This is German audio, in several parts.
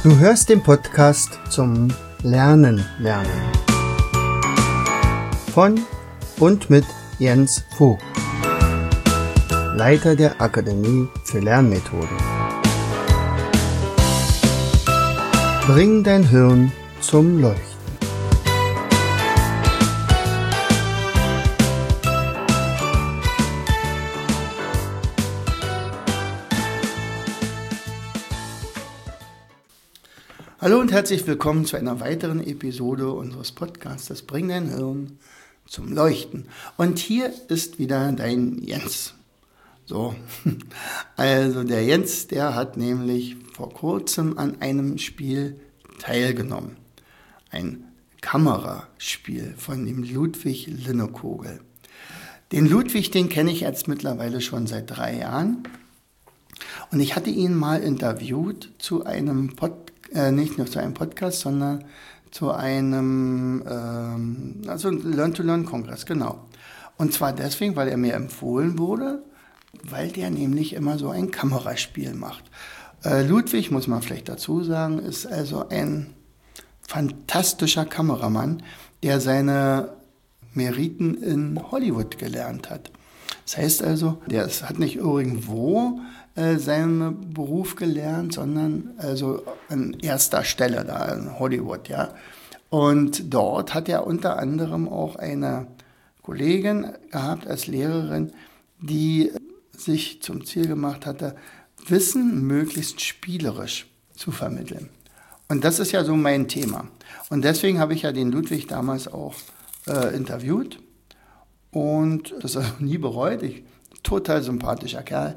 Du hörst den Podcast zum Lernen. Von und mit Jens Vogt, Leiter der Akademie für Lernmethoden. Bring dein Hirn zum Leuchten. Hallo und herzlich willkommen zu einer weiteren Episode unseres Podcasts Bring dein Hirn zum Leuchten. Und hier ist wieder dein Jens. So, also der Jens, der hat nämlich vor kurzem an einem Spiel teilgenommen. Ein Kameraspiel von dem Ludwig Linnekogel. Den Ludwig, den kenne ich jetzt mittlerweile schon seit 3 Jahren. Und ich hatte ihn mal interviewt zu einem nicht nur zu einem Podcast, sondern zu einem Learn-to-Learn-Kongress, genau. Und zwar deswegen, weil er mir empfohlen wurde, weil der nämlich immer so ein Kameraspiel macht. Ludwig, muss man vielleicht dazu sagen, ist also ein fantastischer Kameramann, der seine Meriten in Hollywood gelernt hat. Das heißt also, der hat nicht irgendwo seinen Beruf gelernt, sondern also an erster Stelle da in Hollywood, ja. Und dort hat er unter anderem auch eine Kollegin gehabt als Lehrerin, die sich zum Ziel gemacht hatte, Wissen möglichst spielerisch zu vermitteln. Und das ist ja so mein Thema. Und deswegen habe ich ja den Ludwig damals auch interviewt und das habe ich nie bereut. Total sympathischer Kerl.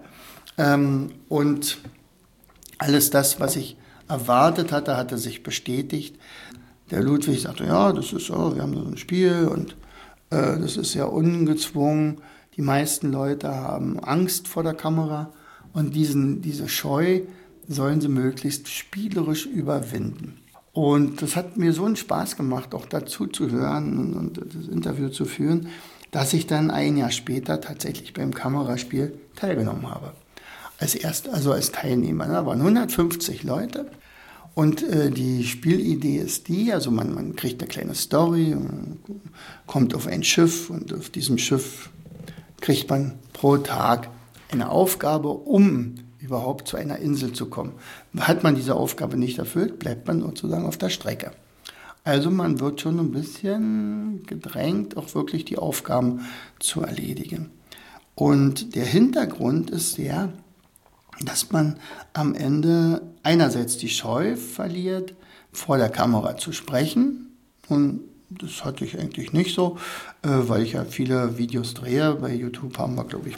Und alles das, was ich erwartet hatte, hatte sich bestätigt. Der Ludwig sagte, ja, das ist so, wir haben so ein Spiel und das ist sehr ungezwungen. Die meisten Leute haben Angst vor der Kamera und diese Scheu sollen sie möglichst spielerisch überwinden. Und das hat mir so einen Spaß gemacht, auch dazu zu hören und das Interview zu führen, dass ich dann ein Jahr später tatsächlich beim Kameraspiel teilgenommen habe. Als Teilnehmer. Da waren 150 Leute und die Spielidee ist die, also man kriegt eine kleine Story, kommt auf ein Schiff und auf diesem Schiff kriegt man pro Tag eine Aufgabe, um überhaupt zu einer Insel zu kommen. Hat man diese Aufgabe nicht erfüllt, bleibt man sozusagen auf der Strecke. Also man wird schon ein bisschen gedrängt, auch wirklich die Aufgaben zu erledigen. Und der Hintergrund ist der, dass man am Ende einerseits die Scheu verliert, vor der Kamera zu sprechen. Und das hatte ich eigentlich nicht so, weil ich ja viele Videos drehe. Bei YouTube haben wir, glaube ich,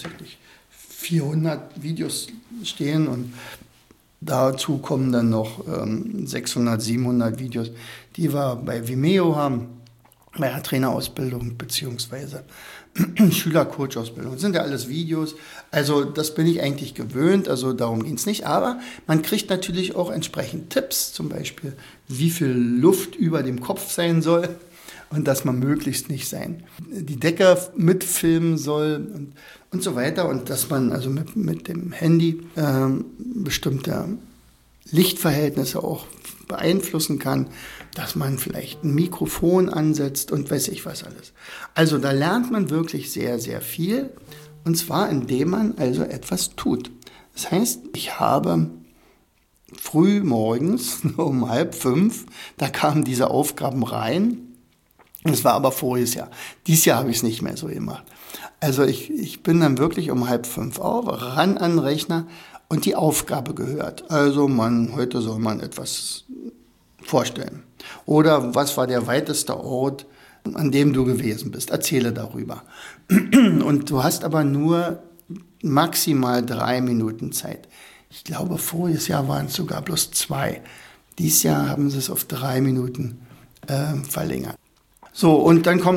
400 Videos stehen und dazu kommen dann noch 600, 700 Videos, die wir bei Vimeo haben, bei der Trainerausbildung beziehungsweise Schüler-Coach-Ausbildung. Das sind ja alles Videos. Also das bin ich eigentlich gewöhnt, also darum geht es nicht. Aber man kriegt natürlich auch entsprechend Tipps, zum Beispiel, wie viel Luft über dem Kopf sein soll und dass man möglichst nicht die Decke mitfilmen soll und so weiter. Und dass man also mit dem Handy bestimmte Lichtverhältnisse auch beeinflussen kann, dass man vielleicht ein Mikrofon ansetzt und weiß ich was alles. Also da lernt man wirklich sehr, sehr viel und zwar indem man also etwas tut. Das heißt, ich habe früh morgens um 4:30, da kamen diese Aufgaben rein. Das war aber voriges Jahr. Dieses Jahr habe ich es nicht mehr so gemacht. Also ich bin dann wirklich um 4:30 auf, ran an den Rechner und die Aufgabe gehört. Also heute soll man etwas vorstellen. Oder was war der weiteste Ort, an dem du gewesen bist? Erzähle darüber. Und du hast aber nur maximal 3 Minuten Zeit. Ich glaube, voriges Jahr waren es sogar bloß 2. Dieses Jahr haben sie es auf 3 Minuten verlängert. So, und dann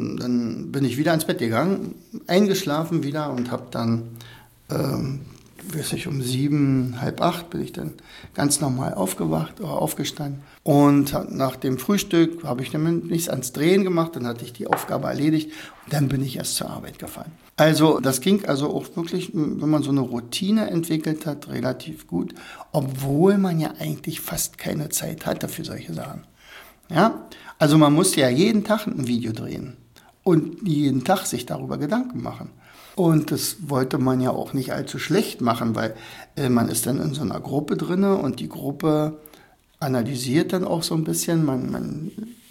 bin ich wieder ins Bett gegangen, eingeschlafen wieder und habe dann weiß ich, um 7, halb 8 bin ich dann ganz normal aufgewacht oder aufgestanden. Und nach dem Frühstück habe ich dann nichts ans Drehen gemacht, dann hatte ich die Aufgabe erledigt und dann bin ich erst zur Arbeit gefahren. Also das ging also auch wirklich, wenn man so eine Routine entwickelt hat, relativ gut, obwohl man ja eigentlich fast keine Zeit hatte für solche Sachen. Ja? Also man musste ja jeden Tag ein Video drehen und jeden Tag sich darüber Gedanken machen. Und das wollte man ja auch nicht allzu schlecht machen, weil man ist dann in so einer Gruppe drinne und die Gruppe analysiert dann auch so ein bisschen. Man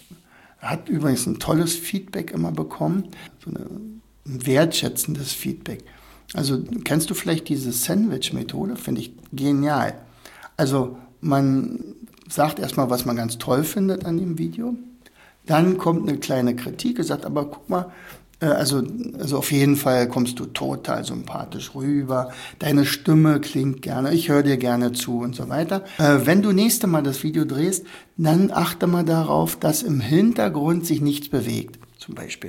hat übrigens ein tolles Feedback immer bekommen, so ein wertschätzendes Feedback. Also kennst du vielleicht diese Sandwich-Methode? Finde ich genial. Also man sagt erstmal, was man ganz toll findet an dem Video. Dann kommt eine kleine Kritik und sagt, aber guck mal, also auf jeden Fall kommst du total sympathisch rüber, deine Stimme klingt gerne, ich höre dir gerne zu und so weiter. Wenn du nächste Mal das Video drehst, dann achte mal darauf, dass im Hintergrund sich nichts bewegt, zum Beispiel.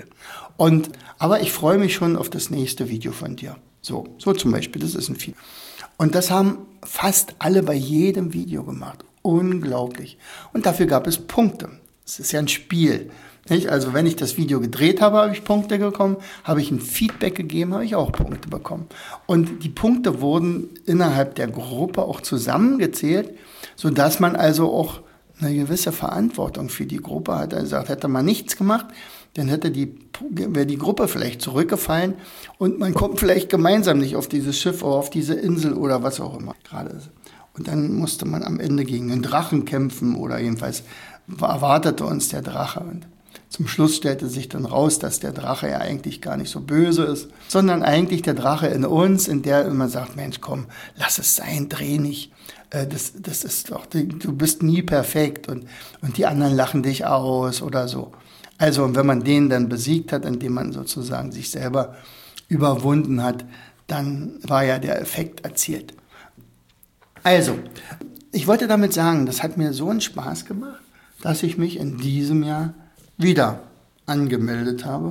Aber ich freue mich schon auf das nächste Video von dir. So zum Beispiel, das ist ein Feedback. Und das haben fast alle bei jedem Video gemacht. Unglaublich. Und dafür gab es Punkte. Es ist ja ein Spiel. Nicht? Also wenn ich das Video gedreht habe, habe ich Punkte bekommen. Habe ich ein Feedback gegeben, habe ich auch Punkte bekommen. Und die Punkte wurden innerhalb der Gruppe auch zusammengezählt, sodass man also auch eine gewisse Verantwortung für die Gruppe hat. Er sagt, hätte man nichts gemacht, dann wäre die Gruppe vielleicht zurückgefallen und man kommt vielleicht gemeinsam nicht auf dieses Schiff oder auf diese Insel oder was auch immer gerade ist. Und dann musste man am Ende gegen einen Drachen kämpfen oder jedenfalls erwartete uns der Drache. Und zum Schluss stellte sich dann raus, dass der Drache ja eigentlich gar nicht so böse ist, sondern eigentlich der Drache in uns, in der immer sagt, Mensch, komm, lass es sein, dreh nicht. Das ist doch, du bist nie perfekt und die anderen lachen dich aus oder so. Also wenn man den dann besiegt hat, indem man sozusagen sich selber überwunden hat, dann war ja der Effekt erzielt. Also, ich wollte damit sagen, das hat mir so einen Spaß gemacht, dass ich mich in diesem Jahr wieder angemeldet habe.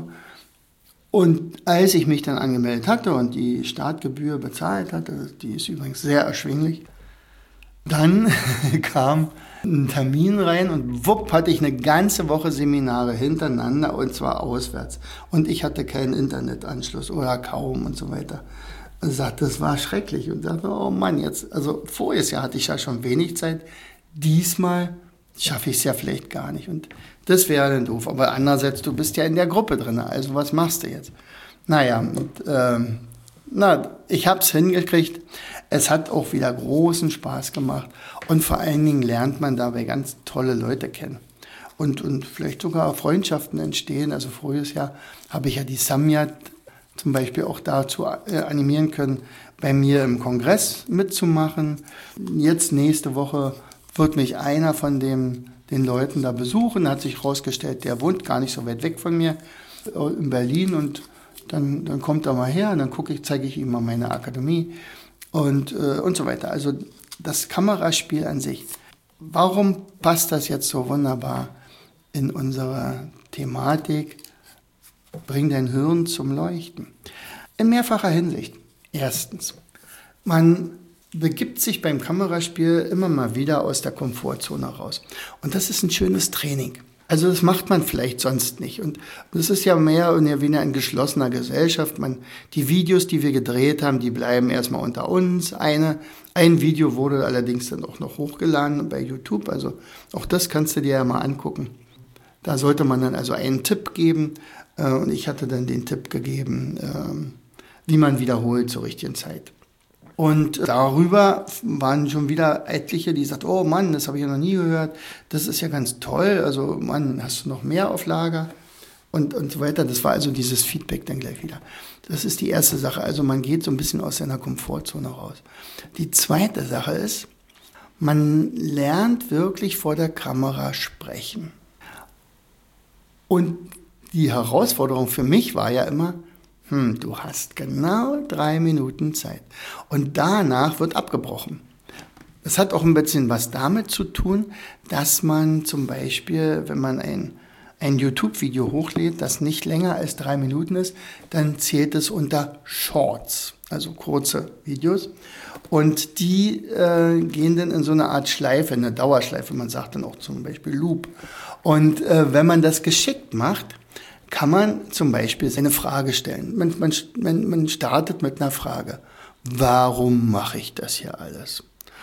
Und als ich mich dann angemeldet hatte und die Startgebühr bezahlt hatte, die ist übrigens sehr erschwinglich, dann kam ein Termin rein und wupp hatte ich eine ganze Woche Seminare hintereinander und zwar auswärts. Und ich hatte keinen Internetanschluss oder kaum und so weiter. Und sagte, das war schrecklich und sagte, oh Mann, jetzt, also voriges Jahr hatte ich ja schon wenig Zeit, diesmal schaffe ich es ja vielleicht gar nicht und das wäre dann doof. Aber andererseits, du bist ja in der Gruppe drin, also was machst du jetzt? Naja, ich habe es hingekriegt. Es hat auch wieder großen Spaß gemacht und vor allen Dingen lernt man dabei ganz tolle Leute kennen und vielleicht sogar Freundschaften entstehen. Also voriges Jahr habe ich ja die Samia zum Beispiel auch dazu animieren können, bei mir im Kongress mitzumachen. Jetzt nächste Woche wird mich einer von den Leuten da besuchen. Hat sich herausgestellt, der wohnt gar nicht so weit weg von mir in Berlin und dann kommt er mal her und dann zeige ich ihm mal meine Akademie und so weiter. Also das Kameraspiel an sich. Warum passt das jetzt so wunderbar in unsere Thematik? Bring dein Hirn zum Leuchten. In mehrfacher Hinsicht. Erstens, man begibt sich beim Kameraspiel immer mal wieder aus der Komfortzone raus. Und das ist ein schönes Training. Also das macht man vielleicht sonst nicht. Und das ist ja mehr oder weniger in geschlossener Gesellschaft. Die Videos, die wir gedreht haben, die bleiben erstmal unter uns. Ein Video wurde allerdings dann auch noch hochgeladen bei YouTube. Also auch das kannst du dir ja mal angucken. Da sollte man dann also einen Tipp geben. Und ich hatte dann den Tipp gegeben, wie man wiederholt zur richtigen Zeit. Und darüber waren schon wieder etliche, die sagten, oh Mann, das habe ich ja noch nie gehört, das ist ja ganz toll, also Mann, hast du noch mehr auf Lager und so weiter. Das war also dieses Feedback dann gleich wieder. Das ist die erste Sache, also man geht so ein bisschen aus seiner Komfortzone raus. Die zweite Sache ist, man lernt wirklich vor der Kamera sprechen. Und die Herausforderung für mich war ja immer, du hast genau 3 Minuten Zeit. Und danach wird abgebrochen. Das hat auch ein bisschen was damit zu tun, dass man zum Beispiel, wenn man ein YouTube-Video hochlädt, das nicht länger als 3 Minuten ist, dann zählt es unter Shorts. also kurze Videos. Und die gehen dann in so eine Art Schleife, eine Dauerschleife. Man sagt dann auch zum Beispiel Loop. Und wenn man das geschickt macht, kann man zum Beispiel eine Frage stellen. Man startet mit einer Frage. Warum mache ich das hier alles?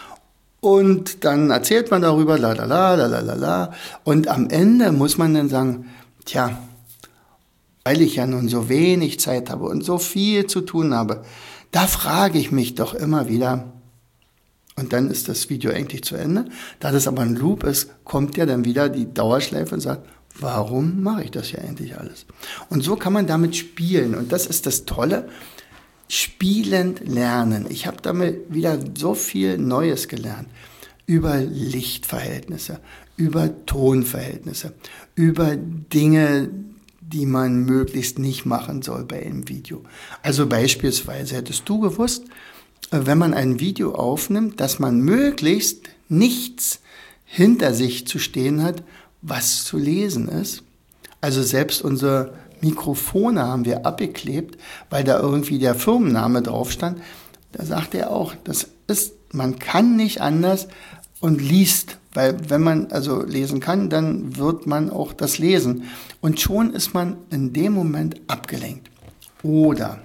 Und dann erzählt man darüber, la la la la la la. Und am Ende muss man dann sagen, tja, weil ich ja nun so wenig Zeit habe und so viel zu tun habe, da frage ich mich doch immer wieder, und dann ist das Video eigentlich zu Ende. Da das aber ein Loop ist, kommt ja dann wieder die Dauerschleife und sagt, warum mache ich das hier eigentlich alles? Und so kann man damit spielen. Und das ist das Tolle, spielend lernen. Ich habe damit wieder so viel Neues gelernt. Über Lichtverhältnisse, über Tonverhältnisse, über Dinge, die man möglichst nicht machen soll bei einem Video. Also beispielsweise, hättest du gewusst, wenn man ein Video aufnimmt, dass man möglichst nichts hinter sich zu stehen hat, was zu lesen ist. Also selbst unsere Mikrofone haben wir abgeklebt, weil da irgendwie der Firmenname drauf stand. Da sagt er auch, man kann nicht anders und liest, weil wenn man also lesen kann, dann wird man auch das lesen. Und schon ist man in dem Moment abgelenkt. Oder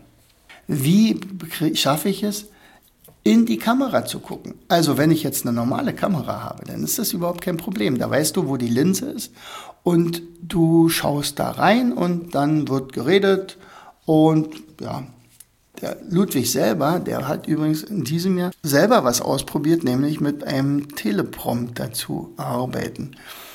wie schaffe ich es, in die Kamera zu gucken? Also wenn ich jetzt eine normale Kamera habe, dann ist das überhaupt kein Problem. Da weißt du, wo die Linse ist und du schaust da rein und dann wird geredet und ja, der Ludwig selber, der hat übrigens in diesem Jahr selber was ausprobiert, nämlich mit einem Teleprompter zu arbeiten.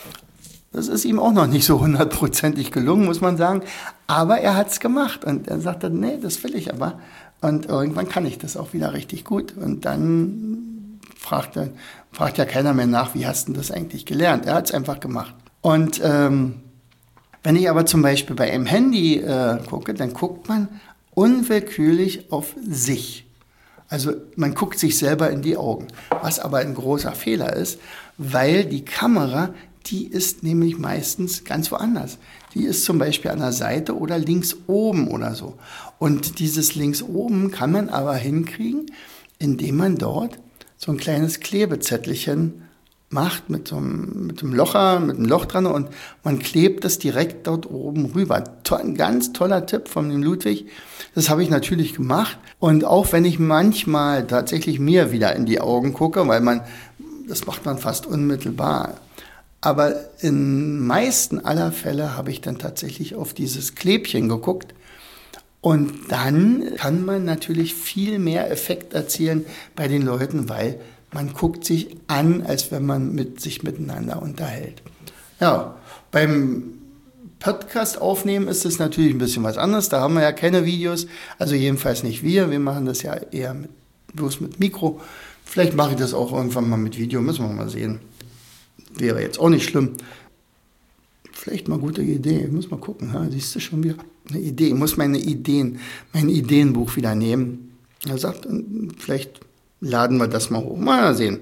Das ist ihm auch noch nicht so 100%ig gelungen, muss man sagen, aber er hat es gemacht und er sagte, nee, das will ich aber. Und irgendwann kann ich das auch wieder richtig gut. Und dann fragt ja keiner mehr nach, wie hast du das eigentlich gelernt? Er hat es einfach gemacht. Und wenn ich aber zum Beispiel bei einem Handy gucke, dann guckt man unwillkürlich auf sich. Also man guckt sich selber in die Augen. Was aber ein großer Fehler ist, weil die Kamera, die ist nämlich meistens ganz woanders. Die ist zum Beispiel an der Seite oder links oben oder so. Und dieses links oben kann man aber hinkriegen, indem man dort so ein kleines Klebezettelchen macht mit einem Loch dran und man klebt das direkt dort oben rüber. Ein ganz toller Tipp von dem Ludwig. Das habe ich natürlich gemacht. Und auch wenn ich manchmal tatsächlich mir wieder in die Augen gucke, das macht man fast unmittelbar. Aber in meisten aller Fälle habe ich dann tatsächlich auf dieses Klebchen geguckt. Und dann kann man natürlich viel mehr Effekt erzielen bei den Leuten, weil man guckt sich an, als wenn man sich miteinander unterhält. Ja, beim Podcast aufnehmen ist es natürlich ein bisschen was anderes. Da haben wir ja keine Videos, also jedenfalls nicht wir. Wir machen das ja eher bloß mit Mikro. Vielleicht mache ich das auch irgendwann mal mit Video, müssen wir mal sehen. Wäre jetzt auch nicht schlimm. Vielleicht mal gute Idee, ich muss mal gucken. Ja, siehst du schon wieder eine Idee. Ich muss mein Ideenbuch wieder nehmen. Er sagt, vielleicht laden wir das mal hoch. Mal sehen.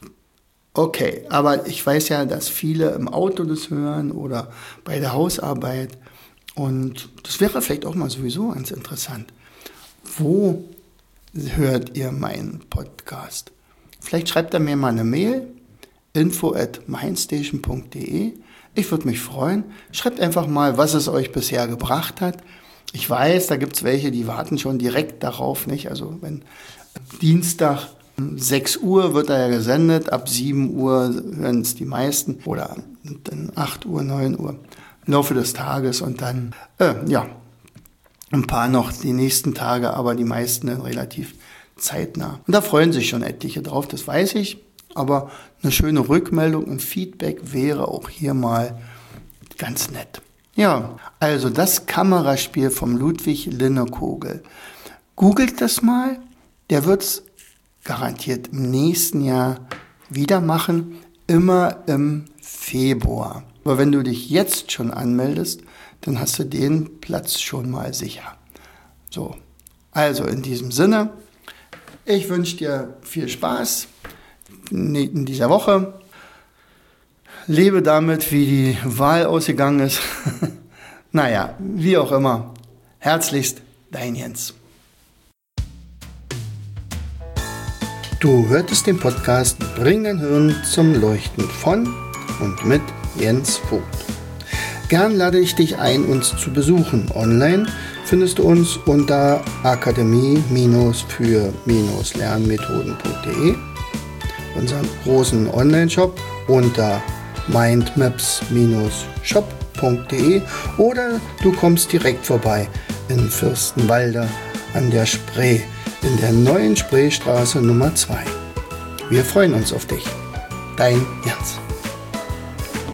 Okay, aber ich weiß ja, dass viele im Auto das hören oder bei der Hausarbeit. Und das wäre vielleicht auch mal sowieso ganz interessant. Wo hört ihr meinen Podcast? Vielleicht schreibt er mir mal eine Mail, info@mindstation.de. Ich würde mich freuen. Schreibt einfach mal, was es euch bisher gebracht hat. Ich weiß, da gibt es welche, die warten schon direkt darauf, nicht? Also wenn Dienstag 6 Uhr wird er ja gesendet, ab 7 Uhr hören es die meisten oder dann 8 Uhr, 9 Uhr im Laufe des Tages und dann, ein paar noch die nächsten Tage, aber die meisten dann relativ zeitnah. Und da freuen sich schon etliche drauf, das weiß ich. Aber eine schöne Rückmeldung und Feedback wäre auch hier mal ganz nett. Ja, also das Kameraspiel vom Ludwig Linnekogel. Googelt das mal, der wird es garantiert im nächsten Jahr wieder machen, immer im Februar. Aber wenn du dich jetzt schon anmeldest, dann hast du den Platz schon mal sicher. So, also in diesem Sinne, ich wünsche dir viel Spaß in dieser Woche. Lebe damit, wie die Wahl ausgegangen ist. Naja, wie auch immer. Herzlichst, dein Jens. Du hörtest den Podcast Bring dein Hirn zum Leuchten von und mit Jens Vogt. Gern lade ich dich ein, uns zu besuchen. Online findest du uns unter akademie-für-lernmethoden.de, unseren großen Online-Shop unter mindmaps-shop.de oder du kommst direkt vorbei in Fürstenwalde an der Spree, in der neuen Spreestraße Nummer 2. Wir freuen uns auf dich. Dein Jens.